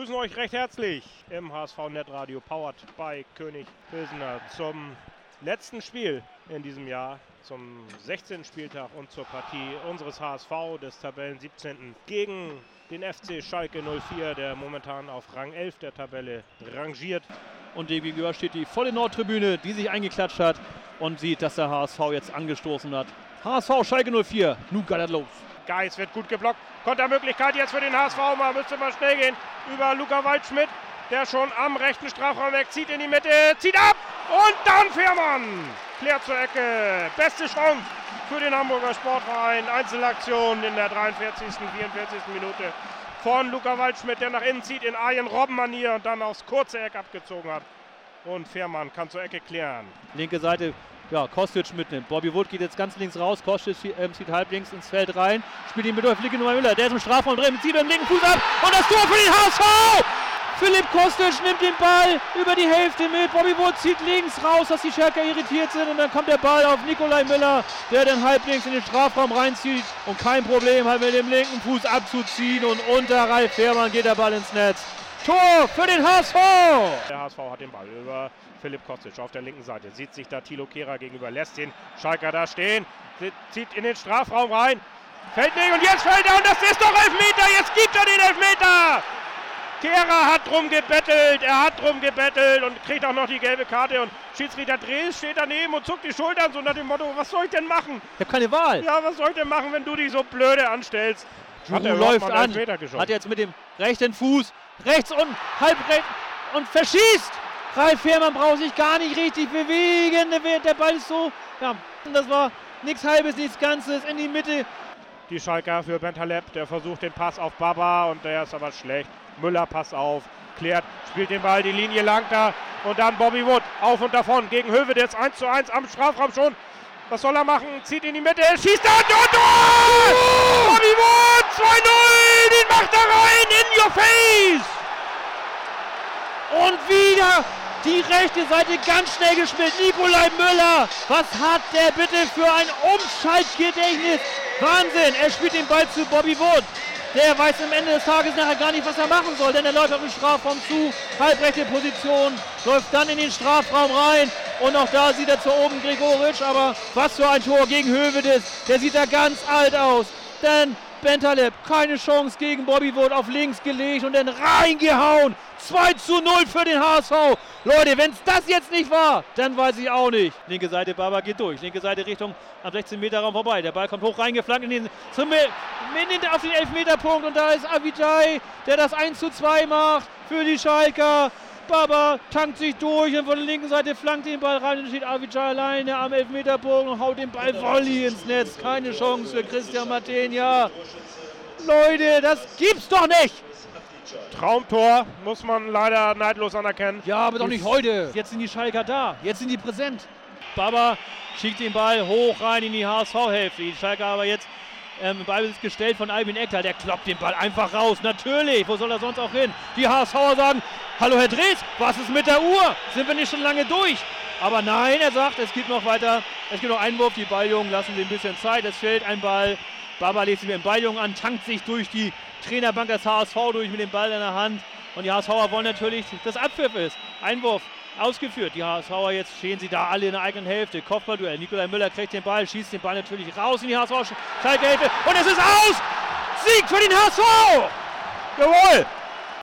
begrüßen euch recht herzlich im HSV Netradio Powered by König Pilsener zum letzten Spiel in diesem Jahr, zum 16. Spieltag und zur Partie unseres HSV des Tabellen 17. gegen den FC Schalke 04, der momentan auf Rang 11 der Tabelle rangiert. Und dem gegenüber steht die volle Nordtribüne, die sich eingeklatscht hat und sieht, dass der HSV jetzt angestoßen hat. HSV Schalke 04, nun geht das los. Geis wird gut geblockt. Kontermöglichkeit jetzt für den HSV. Mal müsste mal schnell gehen über Luca Waldschmidt, der schon am rechten Strafraum wegzieht in die Mitte, zieht ab und dann Fährmann klärt zur Ecke. Beste Chance für den Hamburger Sportverein. Einzelaktion in der 43., 44. Minute von Luca Waldschmidt, der nach innen zieht in Arjen Robben-Manier und dann aufs kurze Eck abgezogen hat. Und Fährmann kann zur Ecke klären. Linke Seite, ja, Kostic mitnimmt. Bobby Wood geht jetzt ganz links raus. Kostic zieht halblinks ins Feld rein. Spielt ihn mit auf linke Nummer Müller. Der ist im Strafraum drin, zieht mit dem linken Fuß ab. Und das Tor für den HSV! Philipp Kostic nimmt den Ball über die Hälfte mit. Bobby Wood zieht links raus, dass die Schalker irritiert sind. Und dann kommt der Ball auf Nikolai Müller, der dann halblinks in den Strafraum reinzieht. Und kein Problem hat mit dem linken Fuß abzuziehen. Und unter Ralf Fährmann geht der Ball ins Netz. Tor für den HSV! Der HSV hat den Ball über Philipp Kostic auf der linken Seite. Sieht sich da Thilo Kehrer gegenüber, lässt den Schalker da stehen, zieht in den Strafraum rein, fällt nicht und jetzt fällt er und das ist doch Elfmeter, jetzt gibt er den Elfmeter! Kehrer hat drum gebettelt und kriegt auch noch die gelbe Karte und Schiedsrichter Drees steht daneben und zuckt die Schultern so nach dem Motto, was soll ich denn machen? Ich habe keine Wahl. Ja, was soll ich denn machen, wenn du dich so blöde anstellst? Hat er läuft an, hat jetzt mit dem rechten Fuß rechts und halb rechts und verschießt. Ralf Fährmann braucht sich gar nicht richtig bewegen. Der Ball ist so, ja, das war nichts Halbes, nichts Ganzes in die Mitte. Die Schalker für Bentaleb, der versucht den Pass auf Baba und der ist aber schlecht. Müller passt auf, klärt, spielt den Ball die Linie lang da und dann Bobby Wood auf und davon gegen Höwedes 1:1 am Strafraum schon. Was soll er machen? Zieht in die Mitte, schießt da und Tor! Bobby Wood 2:0, den macht er rein in your face! Und wieder die rechte Seite ganz schnell gespielt. Nikolai Müller, was hat der bitte für ein Umschaltgedächtnis? Wahnsinn, er spielt den Ball zu Bobby Wood. Der weiß am Ende des Tages nachher gar nicht, was er machen soll, denn er läuft auf den Strafraum zu, halbrechte Position, läuft dann in den Strafraum rein und auch da sieht er zu oben Gregoritsch, aber was für ein Tor gegen Höwedes, der sieht da ganz alt aus, denn Bentaleb, keine Chance gegen Bobby Wood, auf links gelegt und dann reingehauen. 2:0 für den HSV. Leute, wenn es das jetzt nicht war, dann weiß ich auch nicht. Linke Seite, Baba geht durch. Linke Seite Richtung am 16-Meter-Raum vorbei. Der Ball kommt hoch reingeflankt auf den Elfmeterpunkt und da ist Avicii, der das 1:2 macht für die Schalker. Baba tankt sich durch und von der linken Seite flankt den Ball rein und steht Avicii alleine am Elfmeterpunkt und haut den Ball Volley ins Netz. Keine Chance für Christian Matenia. Leute, das gibt's doch nicht! Traumtor, muss man leider neidlos anerkennen. Ja, aber doch nicht heute. Jetzt sind die Schalker da, jetzt sind die präsent. Baba schickt den Ball hoch rein in die HSV-Hälfte. Die Schalker aber jetzt im Ballbesitz gestellt von Albin Ekdal. Der kloppt den Ball einfach raus. Natürlich, wo soll er sonst auch hin? Die HSVer sagen, hallo Herr Drees, was ist mit der Uhr? Sind wir nicht schon lange durch? Aber nein, er sagt, es gibt noch weiter, es gibt noch einen Wurf. Die Balljungen lassen sich ein bisschen Zeit. Es fehlt ein Ball. Baba legt sich mit dem Balljungen an, tankt sich durch die Trainerbank des HSV durch mit dem Ball in der Hand. Und die HSVer wollen natürlich, dass Abpfiff ist. Einwurf ausgeführt. Die HSVer, jetzt stehen sie da alle in der eigenen Hälfte. Kopfballduell. Nikolai Müller kriegt den Ball, schießt den Ball natürlich raus in die HSV-Schalke-Hälfte. Und es ist aus! Sieg für den HSV! Jawohl!